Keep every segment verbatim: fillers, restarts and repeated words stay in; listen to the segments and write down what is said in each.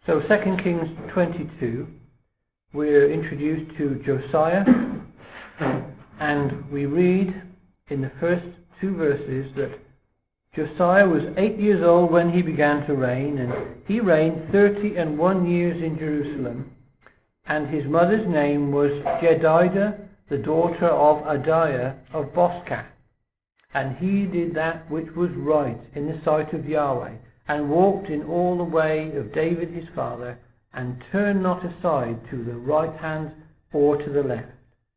So Second Kings twenty-two, we're introduced to Josiah, and we read in the first two verses that Josiah was eight years old when he began to reign, and he reigned thirty and one years in Jerusalem, and his mother's name was Jedidah, the daughter of Adiah of Boscath. And he did that which was right in the sight of Yahweh, and walked in all the way of David his father, and turned not aside to the right hand or to the left.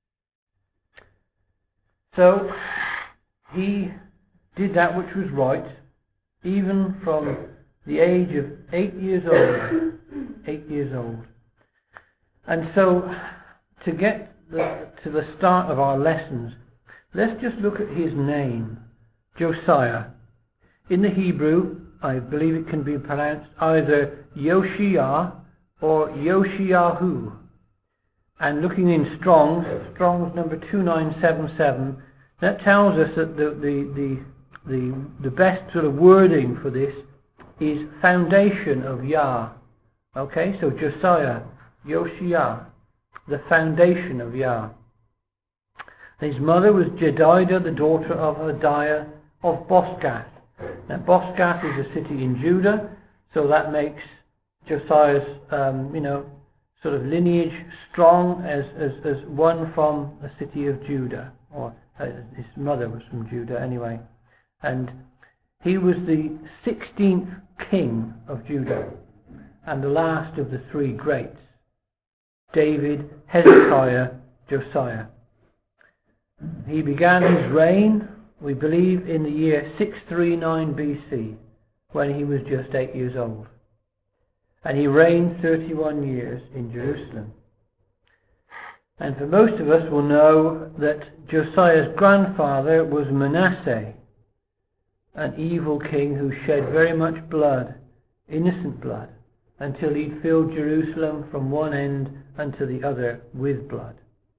So he did that which was right, even from the age of eight years old. Eight years old. And so, to get the, to the start of our lessons, let's just look at his name, Josiah. In the Hebrew, I believe it can be pronounced either Yoshia or Yoshiahu. And looking in Strong's, Strong's number two nine seven seven, that tells us that the, the, the, the, the best sort of wording for this is foundation of Yah. Okay, so Josiah, Yoshia, the foundation of Yah. His mother was Jedidah, the daughter of Adiah of Boscath. Now Boscath is a city in Judah, so that makes Josiah's, um, you know, sort of lineage strong as, as, as one from a city of Judah, or uh, his mother was from Judah anyway. And he was the sixteenth king of Judah, and the last of the three greats: David, Hezekiah, Josiah. He began his reign, we believe, in the year six thirty-nine B C, when he was just eight years old. And he reigned thirty-one years in Jerusalem. And for most of us will know that Josiah's grandfather was Manasseh, an evil king who shed very much blood, innocent blood, until he filled Jerusalem from one end unto the other with blood.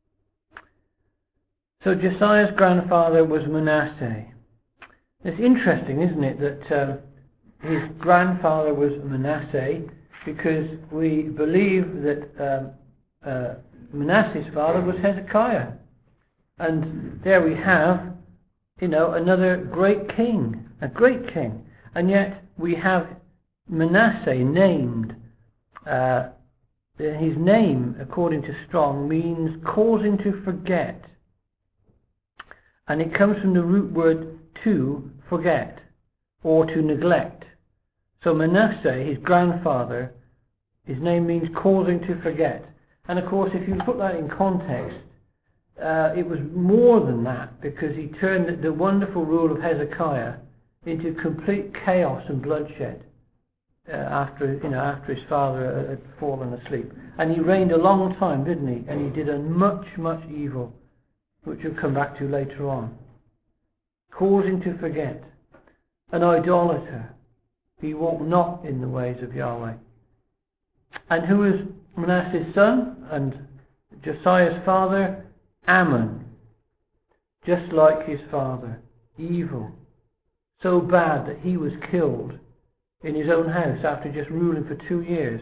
So Josiah's grandfather was Manasseh. It's interesting, isn't it, that um, his grandfather was Manasseh, because we believe that um, uh, Manasseh's father was Hezekiah. And there we have, you know, another great king, a great king. And yet we have Manasseh named. Uh, his name, according to Strong, means causing to forget. And it comes from the root word to forget, or to neglect. So Manasseh, his grandfather, his name means causing to forget. And of course, if you put that in context, uh, it was more than that, because he turned the, the wonderful rule of Hezekiah into complete chaos and bloodshed uh, after, you know, after his father had fallen asleep. And he reigned a long time, didn't he? And he did a much, much evil, which we'll come back to later on. Causing to forget, an idolater. He walked not in the ways of Yahweh. And who was Manasseh's son and Josiah's father? Ammon. Just like his father. Evil. So bad that he was killed in his own house after just ruling for two years.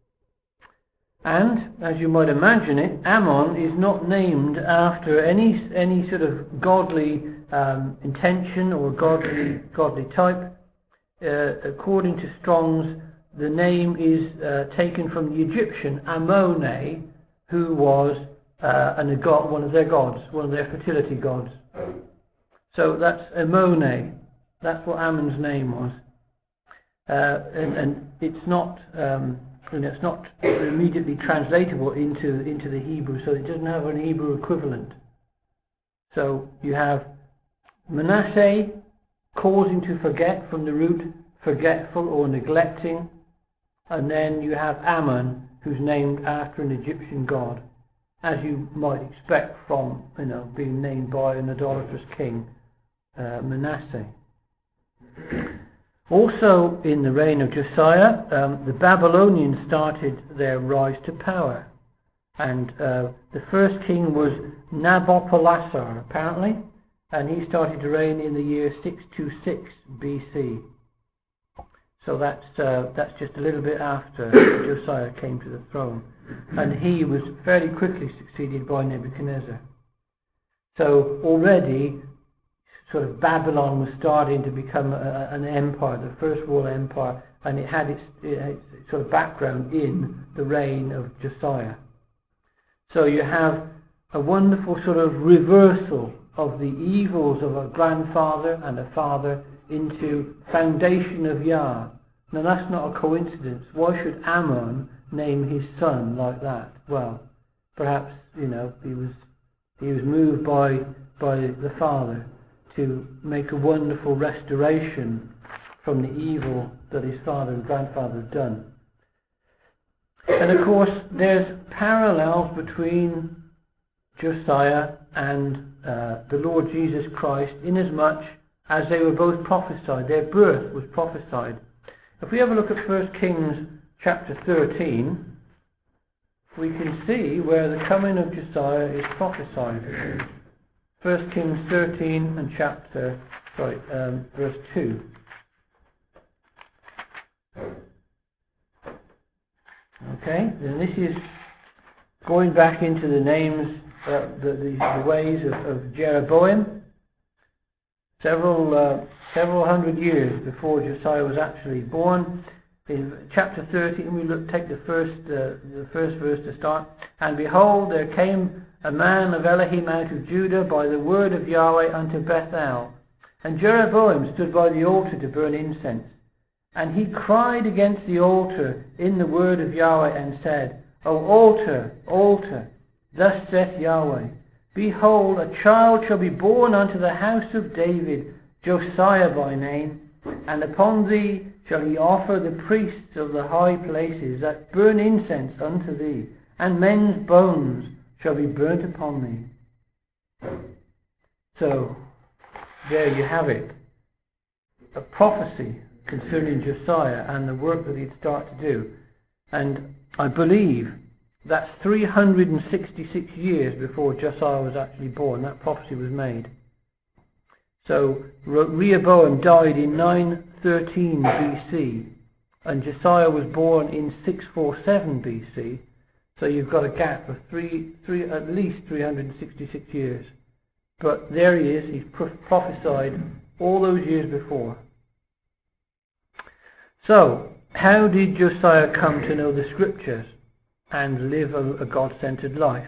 And, as you might imagine it, Ammon is not named after any any sort of godly um, intention or godly godly type. Uh, according to Strong's, the name is uh, taken from the Egyptian Ammoni, who was uh, an, a god, one of their gods, one of their fertility gods. So that's Ammoni. That's what Ammon's name was. Uh, and, and it's not... Um, And it's not immediately translatable into into the Hebrew, so it doesn't have an Hebrew equivalent. So you have Manasseh, causing to forget, from the root forgetful or neglecting, and then you have Ammon, who's named after an Egyptian god, as you might expect from, you know, being named by an idolatrous king, uh, Manasseh. Also, in the reign of Josiah, um, the Babylonians started their rise to power. And uh, the first king was Nabopolassar, apparently, and he started to reign in the year six twenty-six B C. So that's uh, that's just a little bit after Josiah came to the throne, and he was fairly quickly succeeded by Nebuchadnezzar. So already, sort of Babylon was starting to become a, an empire, the first world empire, and it had its, its sort of background in the reign of Josiah. So you have a wonderful sort of reversal of the evils of a grandfather and a father into foundation of Yah. Now that's not a coincidence. Why should Ammon name his son like that? Well, perhaps, you know, he was he was moved by by the father to make a wonderful restoration from the evil that his father and grandfather had done. And of course there's parallels between Josiah and uh, the Lord Jesus Christ, inasmuch as they were both prophesied. Their birth was prophesied. If we have a look at First Kings chapter thirteen, we can see where the coming of Josiah is prophesied. First Kings thirteen and chapter, sorry, um, verse two. Okay, and this is going back into the names, uh, the, the, the ways of, of Jeroboam. Several uh, several hundred years before Josiah was actually born. In chapter thirteen, we look take the first uh, the first verse to start. And behold, there came a man of Elohim out of Judah by the word of Yahweh unto Bethel, and Jeroboam stood by the altar to burn incense. And he cried against the altar in the word of Yahweh, and said, O altar, altar, thus saith Yahweh, behold, a child shall be born unto the house of David, Josiah by name, and upon thee shall he offer the priests of the high places that burn incense unto thee, and men's bones shall be burnt upon thee. So, there you have it. A prophecy concerning Josiah and the work that he'd start to do. And I believe that's three hundred sixty-six years before Josiah was actually born. That prophecy was made. So Rehoboam died in nine thirteen B C, and Josiah was born in six forty-seven B C. So you've got a gap of three, three, at least three hundred sixty-six years. But there he is. He's prophesied all those years before. So, how did Josiah come to know the scriptures and live a, a God-centered life?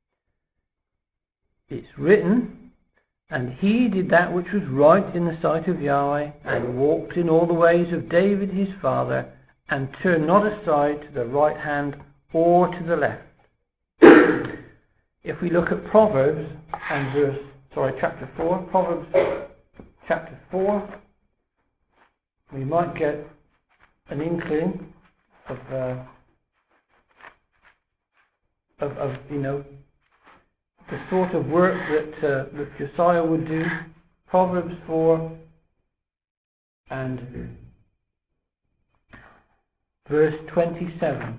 It's written, and he did that which was right in the sight of Yahweh, and walked in all the ways of David his father, and turned not aside to the right hand or to the left. If we look at Proverbs and verse, sorry, chapter four, Proverbs chapter four, we might get an inkling of, uh, of, of, you know, the sort of work that, uh, that Josiah would do. Proverbs four and verse twenty-seven.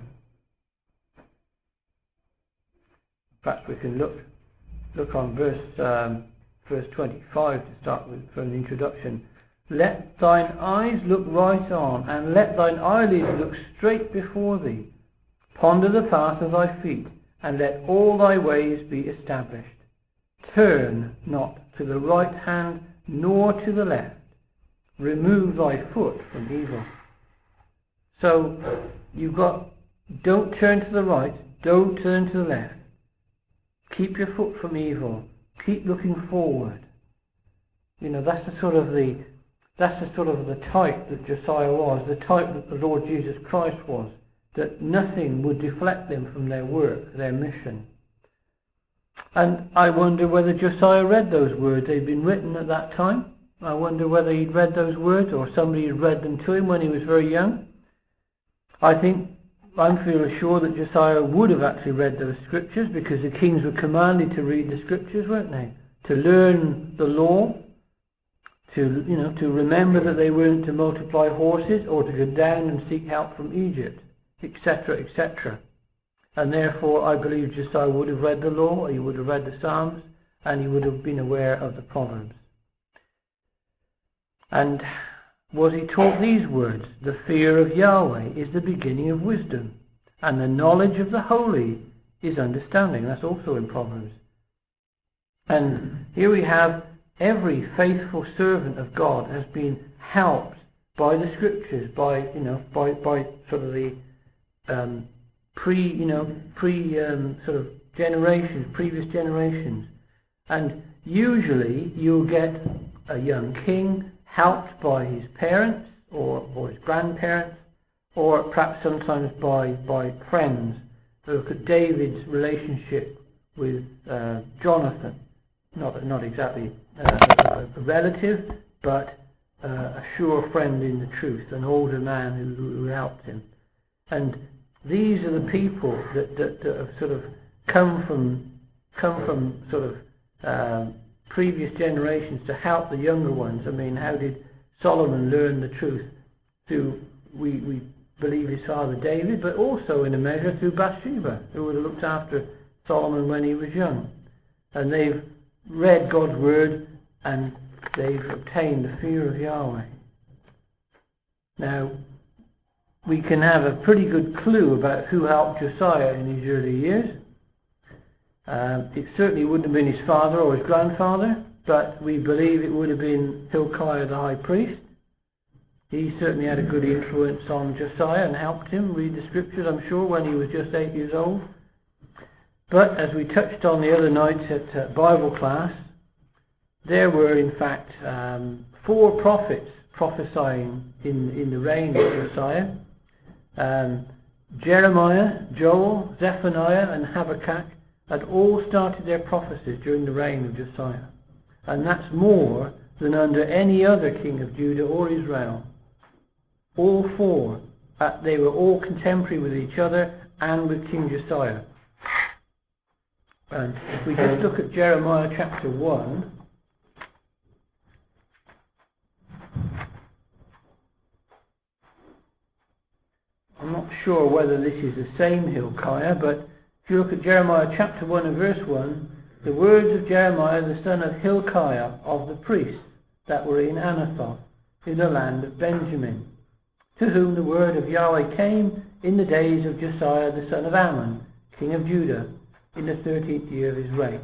Perhaps we can look look on verse um, verse twenty-five to start with from the introduction. Let thine eyes look right on, and let thine eyelids look straight before thee. Ponder the path of thy feet, and let all thy ways be established. Turn not to the right hand, nor to the left. Remove thy foot from evil. So, you've got, don't turn to the right, don't turn to the left. Keep your foot from evil. Keep looking forward. You know, that's the sort of the That's the sort of the type that Josiah was, the type that the Lord Jesus Christ was, that nothing would deflect them from their work, their mission. And I wonder whether Josiah read those words. They'd been written at that time. I wonder whether he'd read those words, or somebody had read them to him when he was very young. I think, I'm feeling sure that Josiah would have actually read those scriptures, because the kings were commanded to read the scriptures, weren't they? To learn the law. To, you know, to remember that they weren't to multiply horses or to go down and seek help from Egypt, et cetera, et cetera. And therefore, I believe Josiah would have read the law, he would have read the Psalms, and he would have been aware of the Proverbs. And was he taught these words: the fear of Yahweh is the beginning of wisdom, and the knowledge of the holy is understanding. That's also in Proverbs. And here we have every faithful servant of God has been helped by the scriptures, by you know, by by sort of the um, pre you know pre um, sort of generations, previous generations, and usually you'll get a young king helped by his parents or or his grandparents, or perhaps sometimes by by friends. Look at David's relationship with uh, Jonathan. Not not exactly uh, a, a relative, but uh, a sure friend in the truth, an older man who, who helped him. And these are the people that, that, that have sort of come from come from sort of um, previous generations to help the younger ones. I mean, how did Solomon learn the truth? Through we we believe his father David, but also in a measure through Bathsheba, who would have looked after Solomon when he was young. And they've read God's word, and they've obtained the fear of Yahweh. Now, we can have a pretty good clue about who helped Josiah in his early years. Um, it certainly wouldn't have been his father or his grandfather, but we believe it would have been Hilkiah the high priest. He certainly had a good influence on Josiah and helped him read the scriptures, I'm sure, when he was just eight years old. But as we touched on the other night at uh, Bible class, there were in fact um, four prophets prophesying in, in the reign of Josiah. Um, Jeremiah, Joel, Zephaniah and Habakkuk had all started their prophecies during the reign of Josiah. And that's more than under any other king of Judah or Israel. All four, uh, they were all contemporary with each other and with King Josiah. And if we just look at Jeremiah chapter one, I'm not sure whether this is the same Hilkiah, but if you look at Jeremiah chapter one and verse one, the words of Jeremiah the son of Hilkiah of the priests that were in Anathoth in the land of Benjamin, to whom the word of Yahweh came in the days of Josiah the son of Ammon, king of Judah, in the thirteenth year of his reign.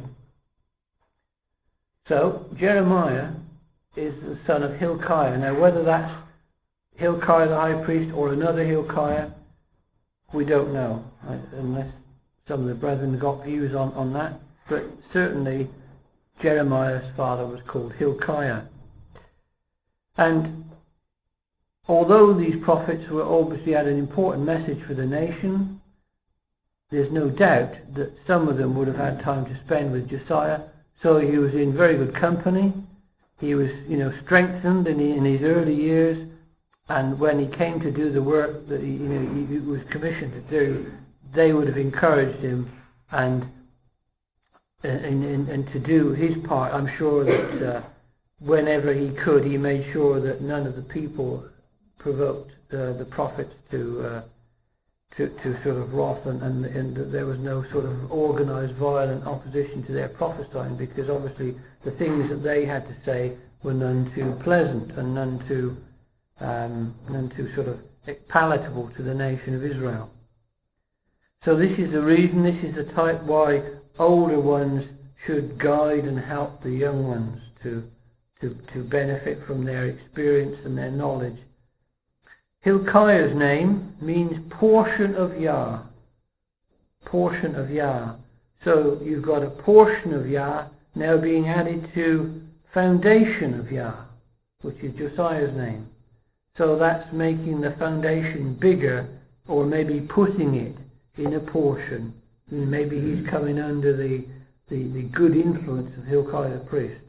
So Jeremiah is the son of Hilkiah. Now whether that's Hilkiah the high priest or another Hilkiah, we don't know, unless some of the brethren got views on, on that. But certainly Jeremiah's father was called Hilkiah. And although these prophets were obviously had an important message for the nation, there's no doubt that some of them would have had time to spend with Josiah, so he was in very good company. He was, you know, strengthened in, in his early years, and when he came to do the work that he, you know, he was commissioned to do, they would have encouraged him and and, and, and to do his part. I'm sure that uh, whenever he could, he made sure that none of the people provoked uh, the prophets to. Uh, To, to sort of wrath, and, and, and there was no sort of organised violent opposition to their prophesying, because obviously the things that they had to say were none too pleasant and none too um, none too sort of palatable to the nation of Israel. So this is the reason, this is the type why older ones should guide and help the young ones to to, to benefit from their experience and their knowledge. Hilkiah's name means portion of Yah. Portion of Yah. So you've got a portion of Yah now being added to foundation of Yah, which is Josiah's name. So that's making the foundation bigger, or maybe putting it in a portion. Maybe he's coming under the, the, the good influence of Hilkiah the priest.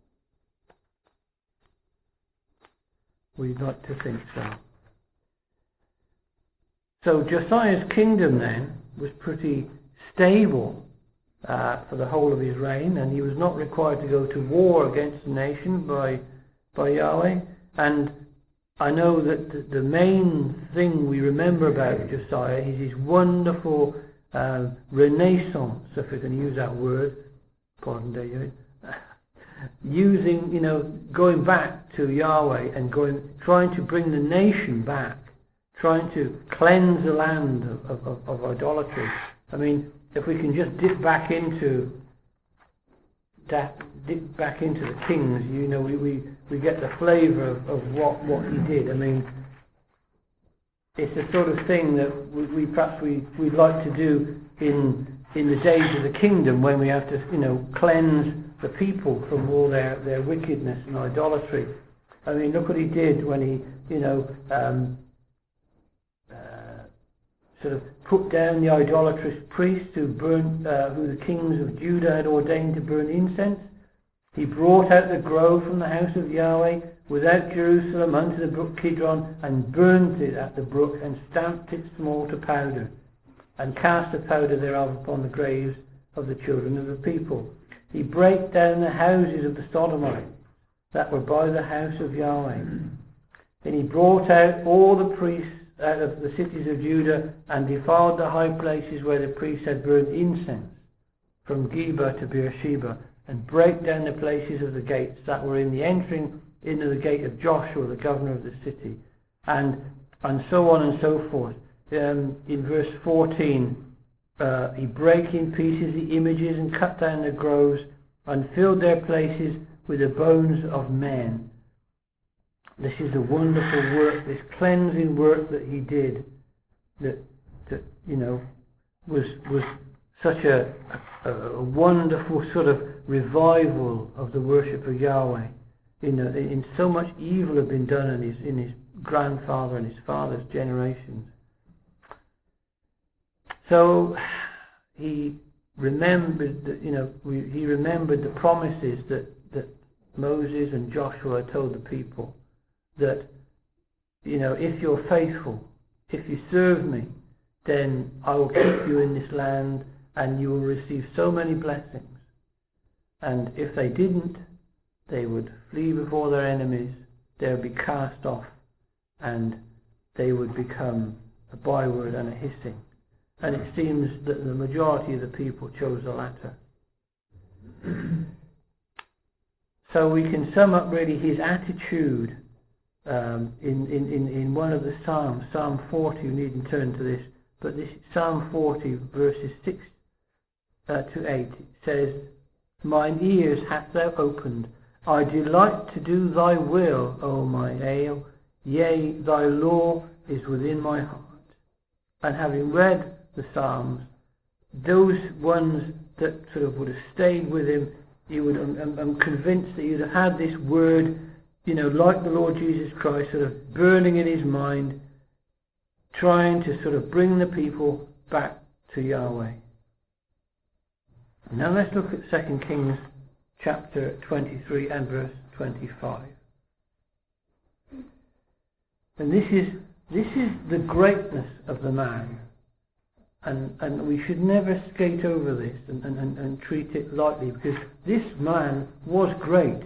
We'd like to think so. So Josiah's kingdom then was pretty stable uh, for the whole of his reign, and he was not required to go to war against the nation by by Yahweh. And I know that the, the main thing we remember about Josiah is his wonderful uh, renaissance, if we can use that word, pardon David, using, you know, going back to Yahweh and going, trying to bring the nation back, trying to cleanse the land of, of, of idolatry. I mean, if we can just dip back into that, dip back into the Kings, you know, we, we, we get the flavour of, of what, what he did. I mean, it's the sort of thing that we, we perhaps we, we'd like to do in in the days of the kingdom, when we have to, you know, cleanse the people from all their, their wickedness and idolatry. I mean, look what he did when he, you know, um, uh, sort of put down the idolatrous priests who burned, uh, who the kings of Judah had ordained to burn incense. He brought out the grove from the house of Yahweh without Jerusalem unto the brook Kidron, and burnt it at the brook, and stamped it small to powder, and cast the powder thereof upon the graves of the children of the people. He brake down the houses of the Sodomites that were by the house of Yahweh. And he brought out all the priests out of the cities of Judah, and defiled the high places where the priests had burned incense, from Geba to Beersheba, and brake down the places of the gates that were in the entering into the gate of Joshua, the governor of the city, and and so on and so forth. Um, in verse fourteen, uh, he brake in pieces the images, and cut down the groves, and filled their places with the bones of men. This is the wonderful work, this cleansing work that he did, that, that you know, was was such a, a, a wonderful sort of revival of the worship of Yahweh. You know, in so much evil had been done in his in his grandfather and his father's generations. So he remembered that, you know, we, he remembered the promises that, that Moses and Joshua told the people, that, you know, if you're faithful, if you serve me, then I will keep you in this land and you will receive so many blessings. And if they didn't, they would flee before their enemies, they would be cast off, and they would become a byword and a hissing. And it seems that the majority of the people chose the latter. So we can sum up really his attitude um, in, in, in, in one of the Psalms, Psalm forty. You needn't turn to this, but this Psalm forty, verses six uh, to eight, it says, "Mine ears hast thou opened, I delight to do thy will, O my ale. Yea, thy law is within my heart." And having read the Psalms, those ones that sort of would have stayed with him, he would, I'm, I'm convinced that he would have had this word, you know, like the Lord Jesus Christ, sort of burning in his mind, trying to sort of bring the people back to Yahweh. Now let's look at Second Kings chapter twenty-three and verse twenty-five. And this is this is the greatness of the man. And, and we should never skate over this and, and, and treat it lightly, because this man was great.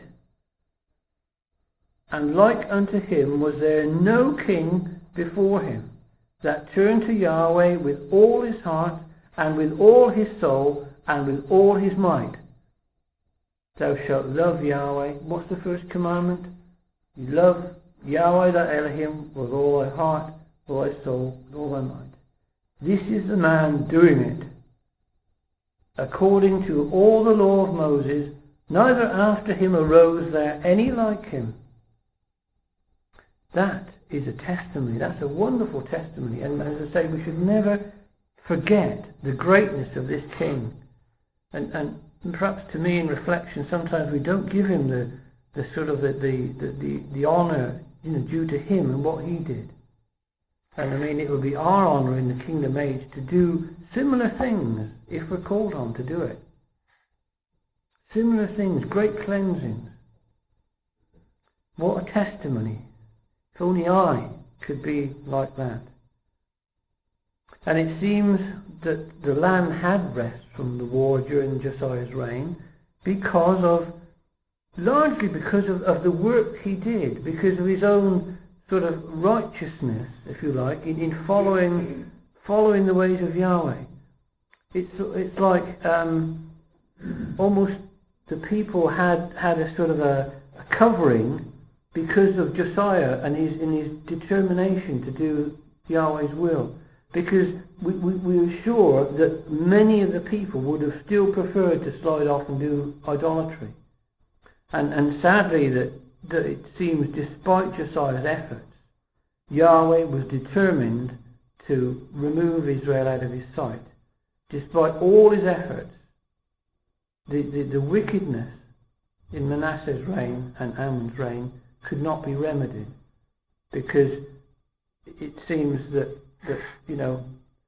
"And like unto him was there no king before him, that turned to Yahweh with all his heart, and with all his soul, and with all his might. Thou shalt love Yahweh." What's the first commandment? You love Yahweh thy Elohim with all thy heart, with all thy soul, with all thy might. This is the man doing it, according to all the law of Moses. Neither after him arose there any like him. That is a testimony. That's a wonderful testimony. And as I say, we should never forget the greatness of this king. And, and perhaps to me, in reflection, sometimes we don't give him the, the sort of the, the, the, the, the honour, you know, due to him and what he did. And I mean, it would be our honour in the kingdom age to do similar things if we're called on to do it. Similar things, great cleansings. What a testimony. If only I could be like that. And it seems that the land had rest from the war during Josiah's reign because of, largely because of, of the work he did, because of his own sort of righteousness, if you like, in, in following following the ways of Yahweh. It's it's like um, almost the people had, had a sort of a, a covering because of Josiah and his, in his determination to do Yahweh's will. Because we, we, we were sure that many of the people would have still preferred to slide off and do idolatry. And, and sadly, that, that it seems, despite Josiah's efforts, Yahweh was determined to remove Israel out of his sight. Despite all his efforts, the, the, the wickedness in Manasseh's reign and Amon's reign could not be remedied, because it seems that, that you know,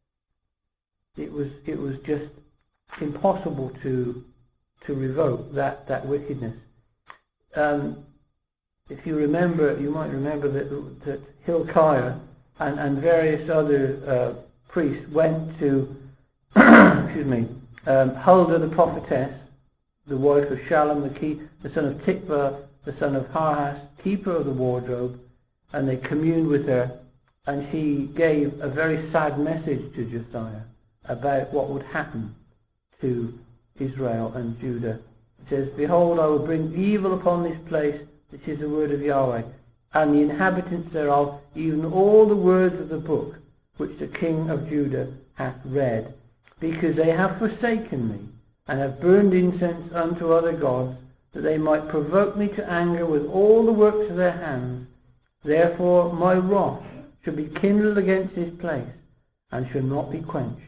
it was it was just impossible to to revoke that, that wickedness. Um, if you remember, you might remember that, that Hilkiah and, and various other uh, priests went to excuse me, um, Huldah the prophetess, the wife of Shallum the, key, the son of Tikvah, the son of Harhas, keeper of the wardrobe, and they communed with her, and she gave a very sad message to Josiah about what would happen to Israel and Judah. It says, "Behold, I will bring evil upon this place, which is the word of Yahweh, and the inhabitants thereof, even all the words of the book which the king of Judah hath read, because they have forsaken me, and have burned incense unto other gods, that they might provoke me to anger with all the works of their hands. Therefore my wrath shall be kindled against this place, and shall not be quenched."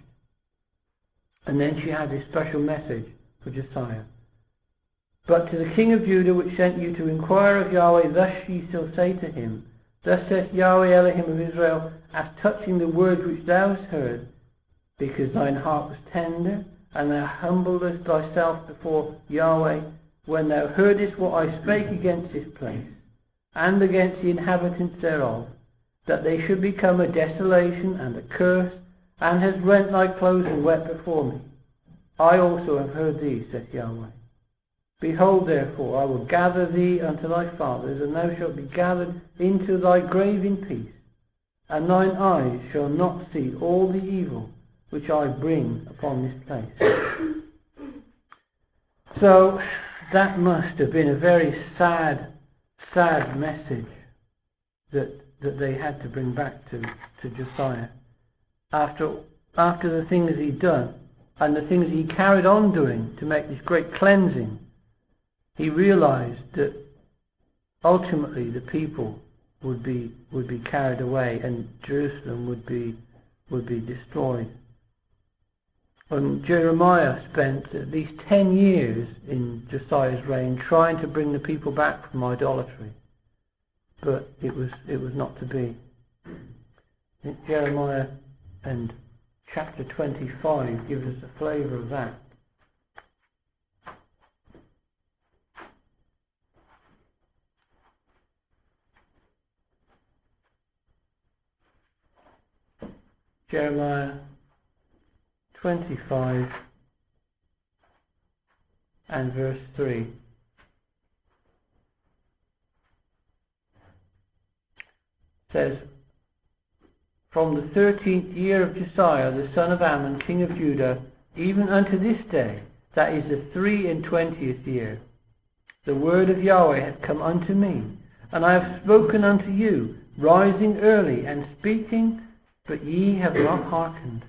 And then she had this special message for Josiah. "But to the king of Judah, which sent you to inquire of Yahweh, thus ye shall say to him, Thus saith Yahweh Elohim of Israel, as touching the words which thou hast heard, because thine heart was tender, and thou humbledest thyself before Yahweh, when thou heardest what I spake against this place, and against the inhabitants thereof, that they should become a desolation and a curse, and hast rent thy clothes and wept before me. I also have heard thee, saith Yahweh. Behold, therefore, I will gather thee unto thy fathers, and thou shalt be gathered into thy grave in peace, and thine eyes shall not see all the evil which I bring upon this place." So that must have been a very sad, sad message that that they had to bring back to, to Josiah. After after the things he'd done, and the things he carried on doing to make this great cleansing, he realized that ultimately the people would be would be carried away, and Jerusalem would be would be destroyed. And Jeremiah spent at least ten years in Josiah's reign trying to bring the people back from idolatry, but it was it was not to be. Jeremiah and chapter twenty-five gives us a flavour of that. Jeremiah twenty-five and verse three. Says, "From the thirteenth year of Josiah the son of Amon, king of Judah, even unto this day, that is the three and twentieth year, the word of Yahweh hath come unto me, and I have spoken unto you, rising early and speaking, but ye have not hearkened."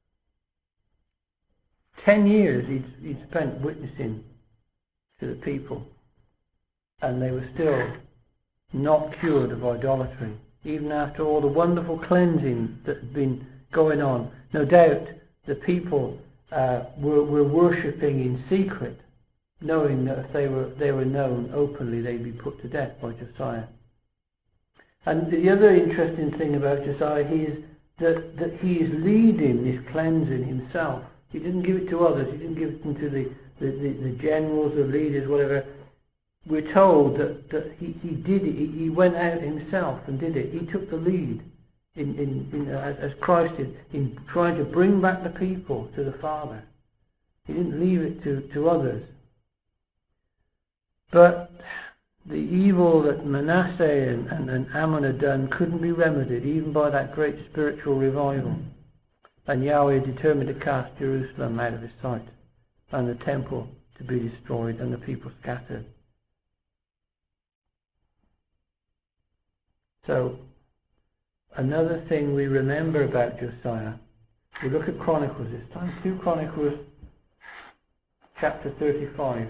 Ten years he'd, he'd spent witnessing to the people, and they were still not cured of idolatry, even after all the wonderful cleansing that had been going on. No doubt the people uh, were, were worshipping in secret, knowing that if they were, they were known openly, they'd be put to death by Josiah. And the other interesting thing about Josiah, he is that, that he is leading this cleansing himself. He didn't give it to others. He didn't give it to the, the, the, the generals or leaders, whatever. We're told that, that he, he did it. He, he went out himself and did it. He took the lead in, in, in uh, as Christ did, in trying to bring back the people to the Father. He didn't leave it to, to others. But the evil that Manasseh and, and, and Ammon had done couldn't be remedied, even by that great spiritual revival. And Yahweh determined to cast Jerusalem out of his sight, and the temple to be destroyed and the people scattered. So, another thing we remember about Josiah, we look at Chronicles this time, two Chronicles chapter thirty-five.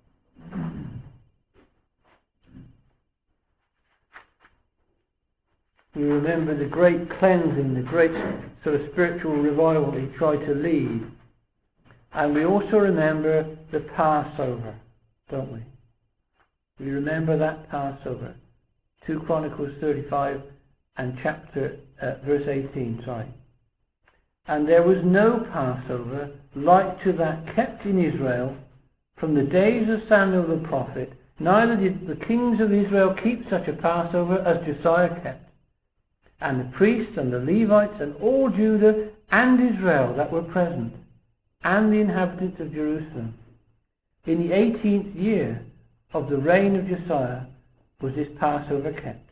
We remember the great cleansing, the great sort of spiritual revival he tried to lead. And we also remember the Passover, don't we? We remember that Passover. two Chronicles thirty-five and chapter, uh, verse eighteen, sorry. And there was no Passover like to that kept in Israel from the days of Samuel the prophet, neither did the kings of Israel keep such a Passover as Josiah kept. And the priests and the Levites and all Judah and Israel that were present, and the inhabitants of Jerusalem. In the eighteenth year of the reign of Josiah was this Passover kept.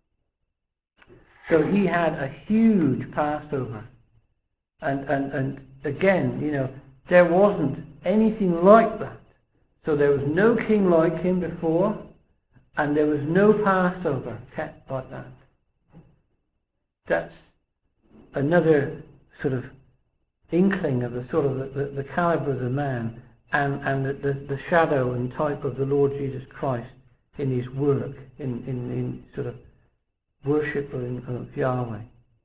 So he had a huge Passover. And, and, and again, you know, there wasn't anything like that. So there was no king like him before, and there was no Passover kept like that. That's another sort of inkling of the sort of the, the, the caliber of the man and, and the, the, the shadow and type of the Lord Jesus Christ in his work, in, in, in sort of worship of, of Yahweh.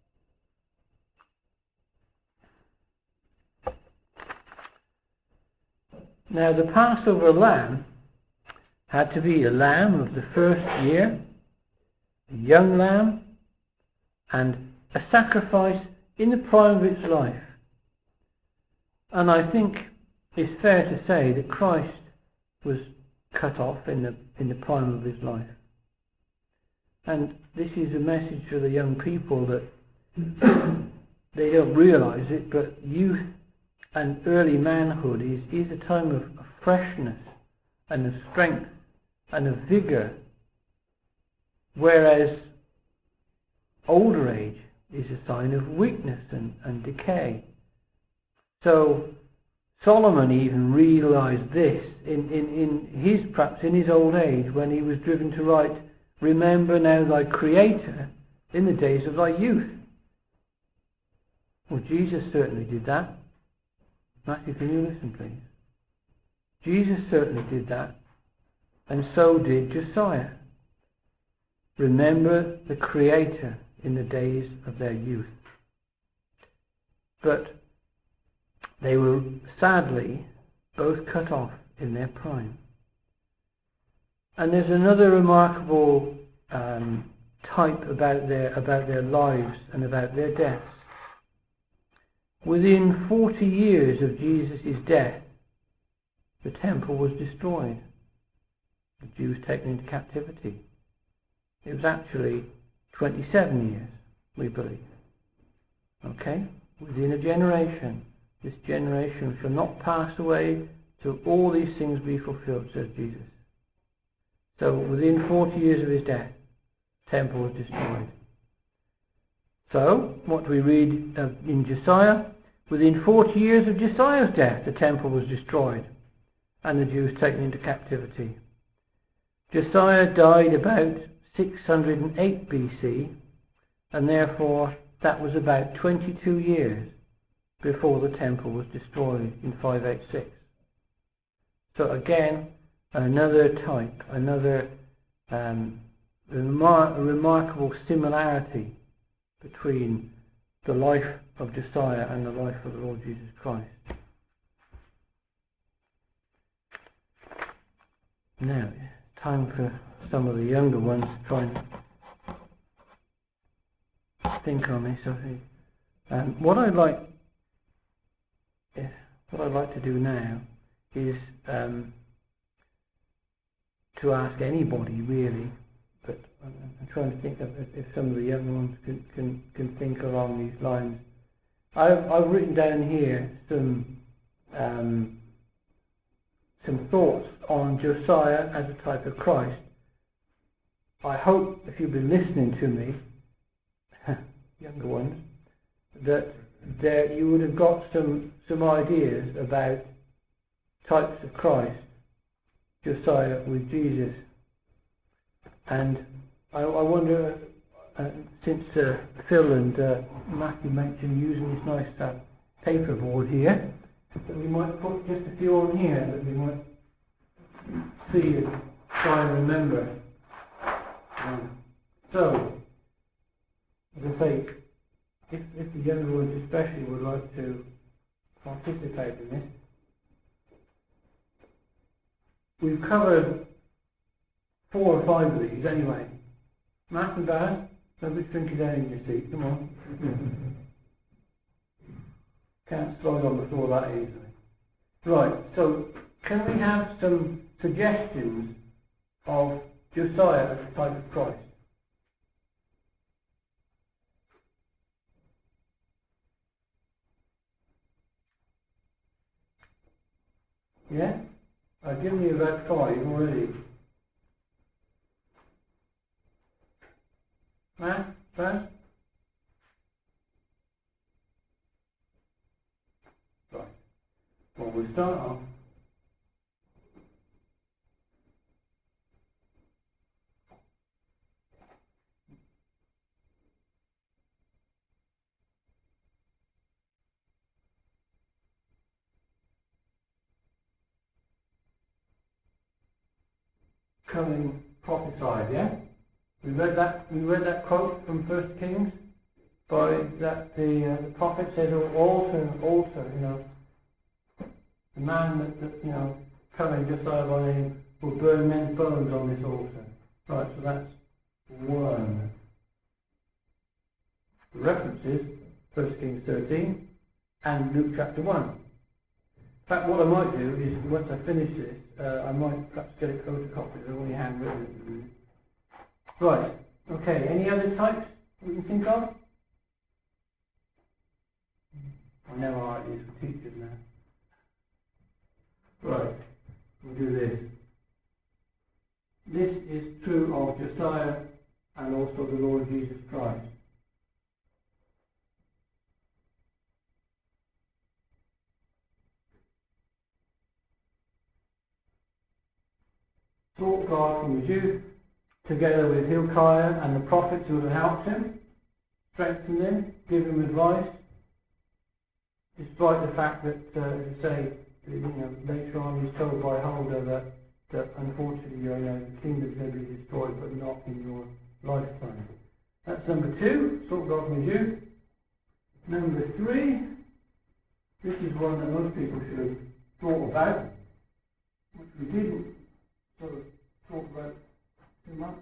Now the Passover lamb had to be a lamb of the first year, a young lamb, and a sacrifice in the prime of its life. And I think it's fair to say that Christ was cut off in the in the prime of his life. And this is a message for the young people that they don't realise it, but youth and early manhood is, is a time of, of freshness and of strength and of vigour, whereas older age is a sign of weakness and, and decay. So Solomon even realised this in, in, in his, perhaps in his old age, when he was driven to write, "Remember now thy Creator in the days of thy youth." Well, Jesus certainly did that. Matthew, can you listen, please? Jesus certainly did that, and so did Josiah. Remember the Creator in the days of their youth. But they were sadly both cut off in their prime. And there's another remarkable um, type about their about their lives and about their deaths. Within forty years of Jesus' death, the temple was destroyed. The Jews taken into captivity. It was actually twenty-seven years, we believe. Okay? Within a generation. This generation shall not pass away till all these things be fulfilled, says Jesus. So within forty years of his death, the temple was destroyed. So, what we read uh, in Josiah, within forty years of Josiah's death, the temple was destroyed and the Jews taken into captivity. Josiah died about six hundred eight B C, and therefore that was about twenty-two years before the temple was destroyed in five eighty-six. So again, another type, another um, remar- remarkable similarity between the life of Josiah and the life of the Lord Jesus Christ. Now, time for some of the younger ones to try and think on this. I think. Um, what I'd like, yeah, what I'd like to do now is um, to ask anybody really, but I'm, I'm trying to think of if, if some of the younger ones can, can, can think along these lines. I've, I've written down here some um, some thoughts on Josiah as a type of Christ. I hope if you've been listening to me, younger ones, that there you would have got some some ideas about types of Christ Josiah with Jesus. And I, I wonder, uh, since uh, Phil and uh, Matthew mentioned using this nice uh, paper board here, that we might put just a few on here that we might see and try and remember. Um, so, as I say, if, if the younger ones especially would like to participate in this, we've covered four or five of these anyway. Matt and Baz, nobody's drinking down in your seat, come on. Can't slide on the floor that easily. Right, so can we have some suggestions of Josiah as a type of Christ? Yeah? I've given you about five already. Matt? Baz? Right. Well, we'll start off. Coming prophesied, yeah? We read that we read that quote from First Kings by that the uh, the prophet says, "Oh, altar, altar, you know, the man that, that you know, coming Josiah by name will burn men's bones on this altar." Right, so that's one. The references First Kings thirteen and Luke chapter one. In fact, what I might do is, once I finish this, uh, I might perhaps get a photocopy. I've only handwritten it. Right. Okay. Any other types we can think of? I know how it is for teachers now. Right. We'll do this. This is true of Josiah and also the Lord Jesus Christ. Sought God from his youth, together with Hilkiah and the prophets who have helped him, strengthened him, give him advice, despite the fact that, uh, as I say, you know, later on he's told by Huldah that, that unfortunately, you know, the kingdom's going to be destroyed, but not in your lifetime. That's number two, sought God from his youth. Number three, this is one that most people should have thought about, which we didn't sort of talk about too much.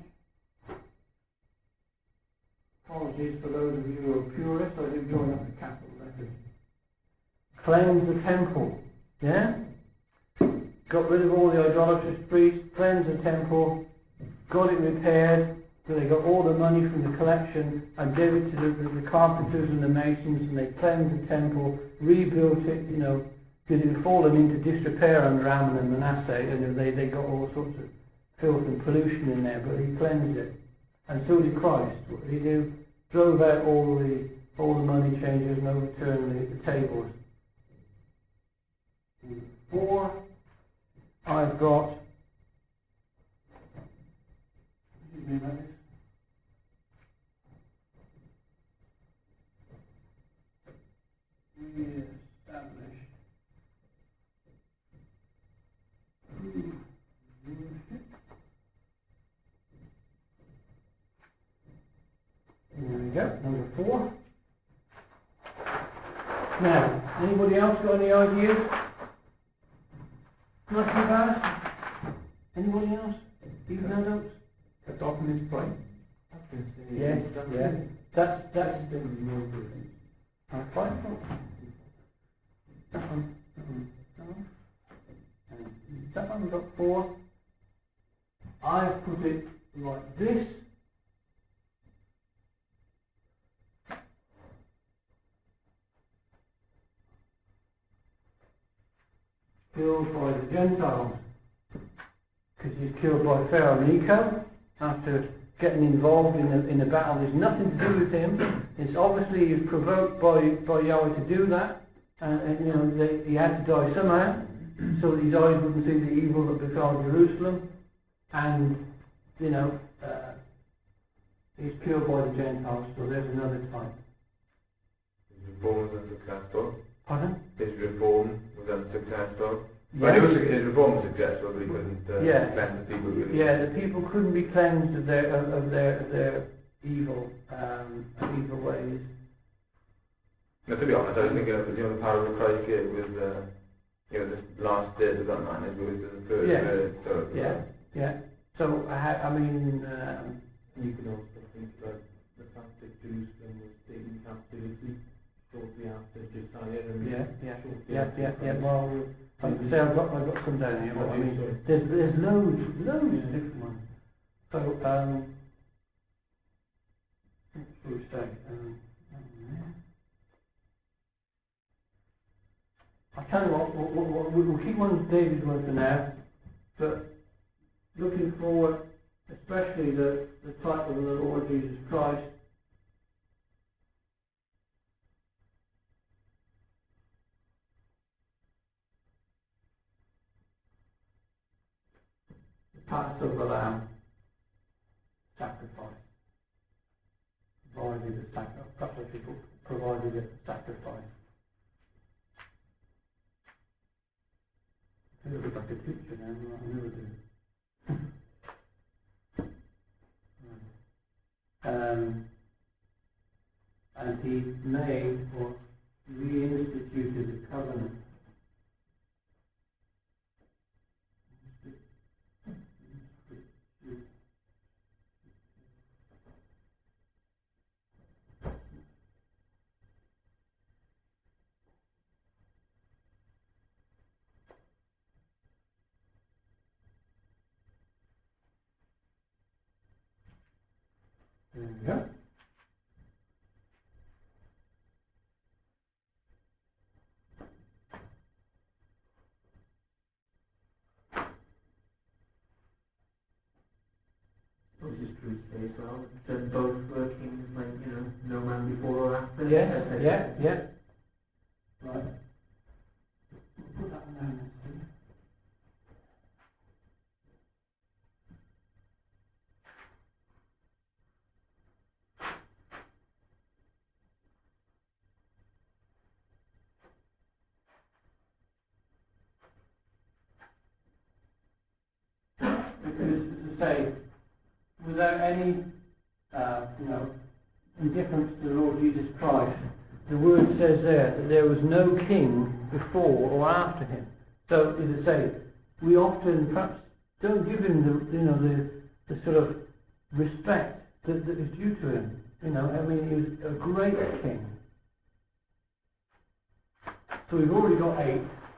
Apologies for those of you who are purists. I did join up the capital letters. Cleanse the temple. Yeah? Got rid of all the idolatrous priests, cleansed the temple, got it repaired, so they got all the money from the collection and gave it to the, the, the carpenters and the masons, and they cleansed the temple, rebuilt it, you know, because it had fallen into disrepair under Ammon and Manasseh, and they, they got all sorts of filth and pollution in there, but he cleansed it. And so did Christ. What did he do? Drove out all the all the money changers and overturned the, the tables. Four, I've got, re-establish rulership. There we go, number four. Now, anybody else got any ideas? Nothing about it? Anybody else? Even adults? That's often his point. Yes, yeah. That's, that's the more I find that one, that one, that one. And that one got four. I've put it like this. Killed by the Gentiles, because he's killed by Pharaoh Necho after getting involved in a, in a battle. There's nothing to do with him. It's obviously he's provoked by, by Yahweh to do that, and, and you know they, he had to die somehow. so that his eyes wouldn't see the evil that befell Jerusalem, and, you know, uh, he's cured by the Gentiles, so there's another type. His reform was unsuccessful. Pardon? His reform was unsuccessful. Yeah. Well, it was, his reform was successful, but he couldn't uh, Yeah. cleanse the people. Could he? Yeah, the people couldn't be cleansed of their of, of their of their evil um, evil ways. Now, to be honest, I was thinking of, you know, the parable Christ gave with, uh, you know, the last days of that man, it was the third Yeah. word, so, Yeah, yeah. So I, I mean, um, You could also think about the fact that Jerusalem was taken captivity shortly after Josiah and yeah, yeah, shortly yeah, after yeah, yeah. Christ. Well, like I say, I've got I've got some down here, but I mean, Sorry. there's there's loads, loads of different ones. So um, what should we say? Um, I'll tell you what, we'll, we'll, we'll keep one of David's one for now, but looking forward, especially the, the type of the Lord Jesus Christ, the Passover lamb, sacrifice, provided a sacrifice, a couple of people provided a sacrifice. I feel like a teacher now, I never do. Um, and he made or reinstituted the covenant. There we go. Which is true today as well. Then both were kings, like, you know, no man before or after. Yeah, as they yeah, said. yeah. Right. We'll put that one down then, Steve. Because, as I say, without any, uh, you know, indifference to the Lord Jesus Christ, the word says there that there was no king before or after him. So, as I say, we often perhaps don't give him the, you know, the, the sort of respect that, that is due to him. You know, I mean, he was a great king. So we've already got eight.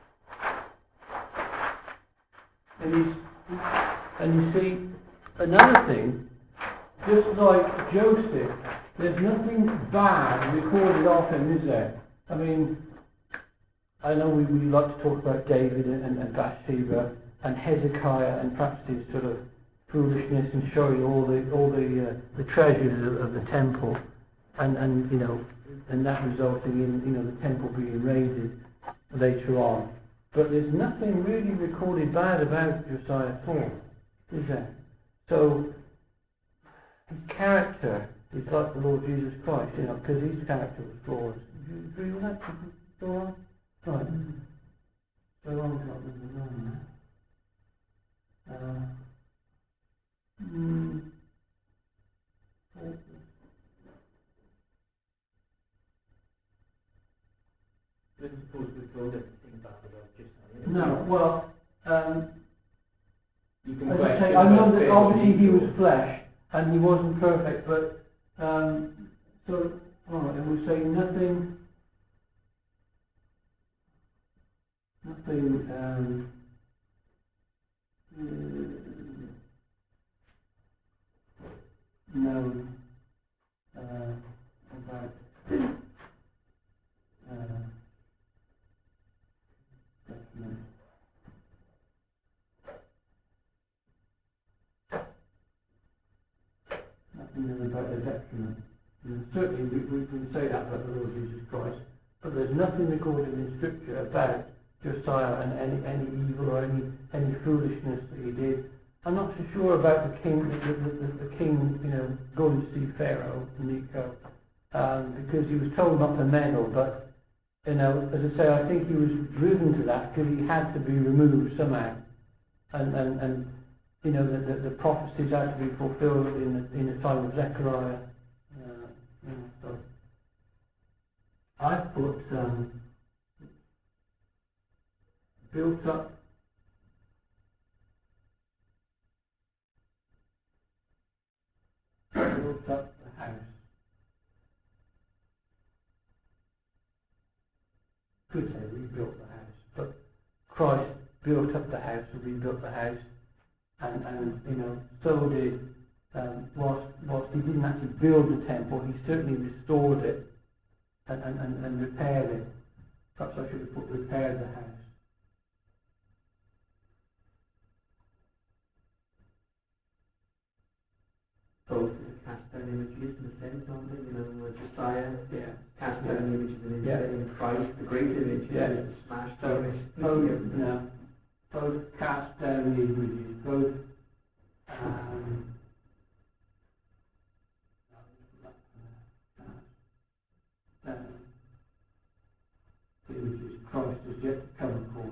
And he's, and you see, another thing, just like Joseph, there's nothing bad recorded of him, is there? I mean, I know we, we like to talk about David and, and, and Bathsheba and Hezekiah and perhaps his sort of foolishness and showing all the all the uh, the treasures of, of the temple, and and you know, and that resulting in, you know, the temple being raided later on. But there's nothing really recorded bad about Josiah four, is there? So his character is like the Lord Jesus Christ, you know, because his character was flawless. Do you agree with that? Go on. Right. So I'm not number nine now. Uh, mm, Let's suppose we told everything bad about Josiah. no, well, um, You can as I say, question I know about that faith obviously and he ego. was flesh and he wasn't perfect, but um, so, alright, and we say nothing, nothing, um, uh, known uh, about uh, definite. Nothing known about the detriment. And certainly we, we can say that about the Lord Jesus Christ, but there's nothing recorded in Scripture about Josiah and any, any evil or any, any foolishness that he did. I'm not so sure about the king, the, the, the, the king, you know, going to see Pharaoh, Necho, um, because he was told not to meddle, but, you know, as I say, I think he was driven to that because he had to be removed somehow. And, and, and you know, the, the, the prophecies had to be fulfilled in the, in the time of Zechariah. Uh, you know, so I put um, built up built up the house. Could say rebuilt the house, but Christ built up the house and rebuilt the house, and, and you know, so did, um, whilst, whilst he didn't actually build the temple, he certainly restored it and, and, and, and repaired it. Perhaps I should have put repaired the house. Both cast down images in a sense, aren't they? You know, Josiah, Yeah. cast Yeah. down images in, Yeah. in Christ, the great image, Yeah. is smashed So, down. both, you know, both cast down the images, both um, down the images. Christ is yet to come forth.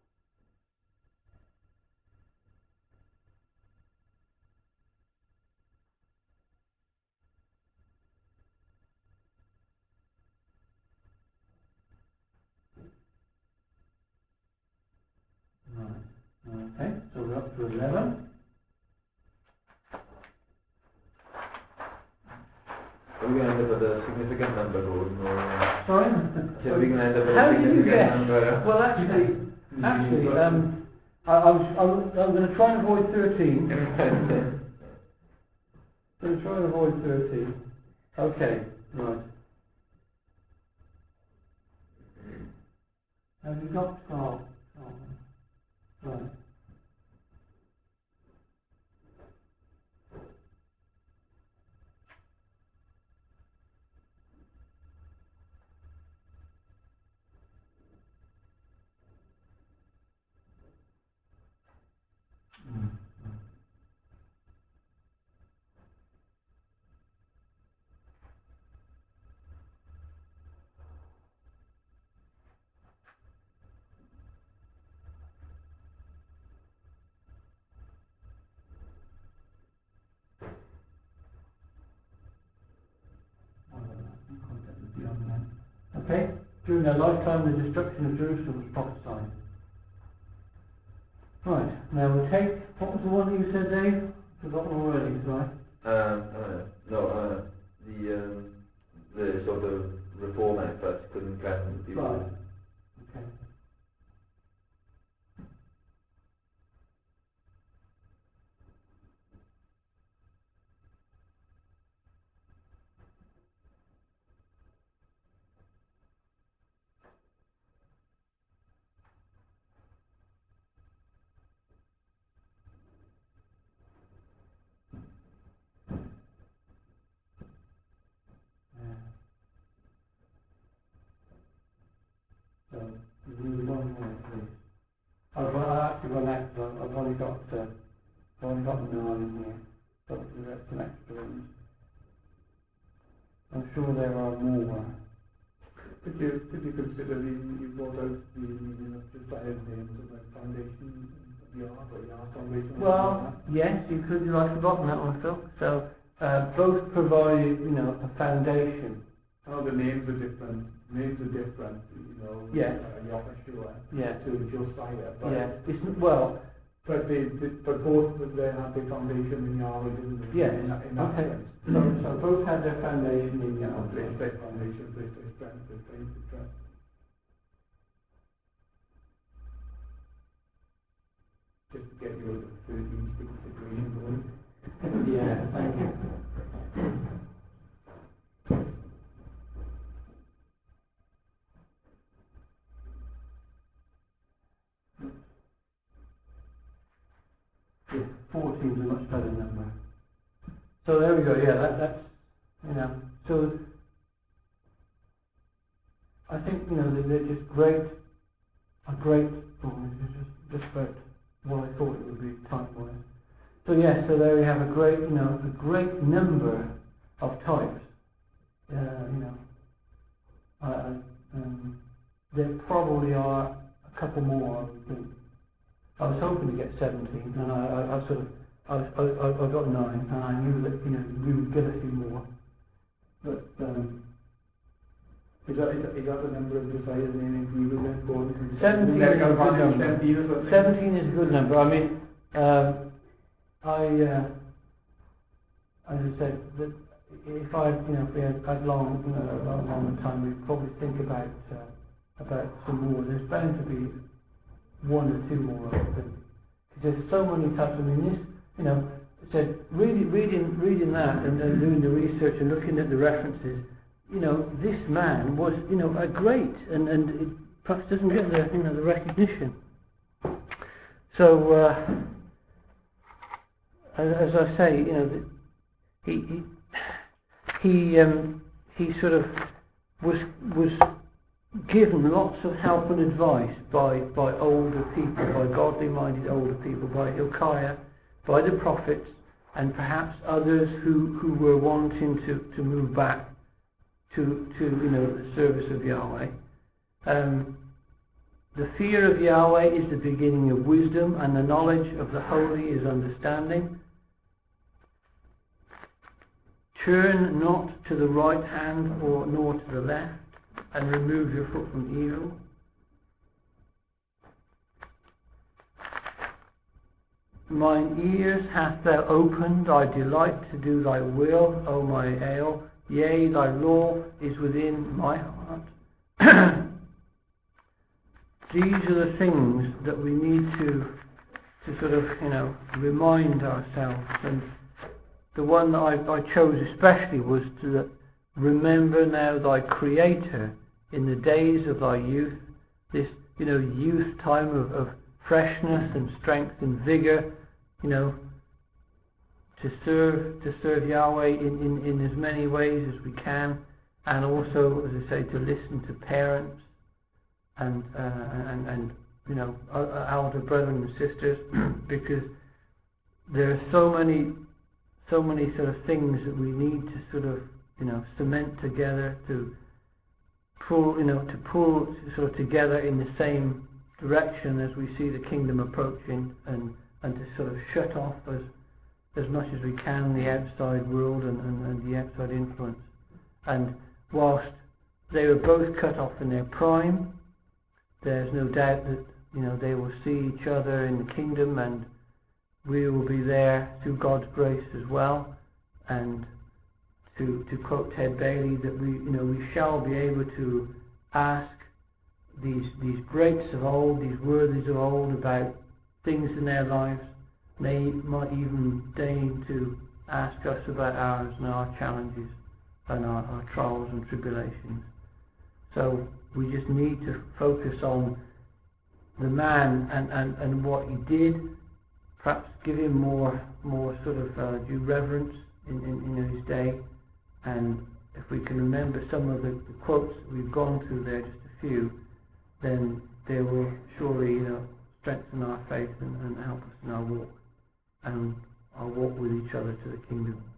Right. Okay, so we're up to eleven. Are we going to end up with a significant number, Gordon, or uh, Sorry? are we going to end up with How a did you significant guess? number? Well, actually, actually, um, I, I was, I was, I'm going to try and avoid thirteen. Going to try and avoid thirteen. Okay, right. Have you got twelve? twelve. Right. Mm. Okay, during their lifetime the destruction of Jerusalem was prophesied. Right, now we'll take, what was the one that you said, Dave? Forgotten already, sorry. Um, uh, no, uh, the um, the sort of reform efforts couldn't cleanse the people. Right, okay. Yeah. So, we need one more, please. I've got, I actually run out, because I've I've only got, uh, I've only got nine here. So we've got some extra ones. I'm sure there are more. Could you, could you consider the, you brought out the meaning of Josiah's names of like foundation, yard or yard foundation? Well, yes, you could do. I've forgotten that one, Phil. So, uh, both provide, you know, a foundation. Oh, the names are different. Names are different, you know. Yeah. Uh, Yahshua Yeah. to Josiah. But, Yeah. It's, n- well, but they, they, but both of them have their foundation in Yahweh, didn't they? yes. In that, in that Okay. sense. So, so both had their foundation in You know, Yahweh. place, place foundation, place, place strength, place, place strength. Just to get you out of thirteen sticky situation going. Yeah, thank you. Yeah, fourteen is a much better number. So there we go, yeah, that, that's, you know, so I think, you know, they're, they're just great a great, oh, this is just, just about what I thought it would be type-wise. So yeah, so there we have a great, you know, a great number of types. Uh, you know, I, I, um, there probably are a couple more, I would think. I was hoping to get seventeen, and I, I, I sort of, I, I, I got nine, and I knew that, you know, we would get a few more. But um, Is that, is that, is that the number of Josiah's name in Hebrew then? Born seventeen is a good number. seventeen or something? seventeen is a good number. I mean, um, I, uh, as I said, that if I, you know, if we had, had long, you know, a long, longer time, we'd probably think about uh, about some more. There's bound to be one or two more, I think. There's so many types. I mean, this, you know, said reading, reading, reading that, and then doing the research and looking at the references. You know, this man was, you know, a great, and and it perhaps doesn't get the, you know, the recognition. So, uh, as, as I say, you know, he he he, um, he sort of was was given lots of help and advice by by older people, by godly-minded older people, by Hilkiah, by the prophets, and perhaps others who who were wanting to to move back to, to you know, the service of Yahweh. Um, the fear of Yahweh is the beginning of wisdom, and the knowledge of the holy is understanding. Turn not to the right hand or nor to the left, and remove your foot from evil. Mine ears hast thou opened, I delight to do thy will, O my ale. Yea, thy law is within my heart. These are the things that we need to to sort of, you know, remind ourselves. And the one that I, I chose especially was to remember now thy Creator in the days of thy youth, this, you know, youth time of, of freshness and strength and vigour, you know, to serve to serve Yahweh in, in, in as many ways as we can, and also, as I say, to listen to parents and uh, and, and you know, elder brethren and sisters, because there are so many so many sort of things that we need to sort of, you know, cement together, to pull, you know, to pull sort of together in the same direction as we see the kingdom approaching, and and to sort of shut off as as much as we can the outside world and, and, and the outside influence. And whilst they were both cut off in their prime, there's no doubt that, you know, they will see each other in the kingdom, and we will be there through God's grace as well. And to to quote Ted Bailey, that we, you know, we shall be able to ask these these greats of old, these worthies of old, about things in their lives. They might even deign to ask us about ours and our challenges and our, our trials and tribulations. So we just need to focus on the man and, and, and what he did, perhaps give him more more sort of uh, due reverence in, in, in his day. And if we can remember some of the, the quotes that we've gone through there, just a few, then they will surely, you know, strengthen our faith and, and help us in our walk, and our walk with each other to the kingdom.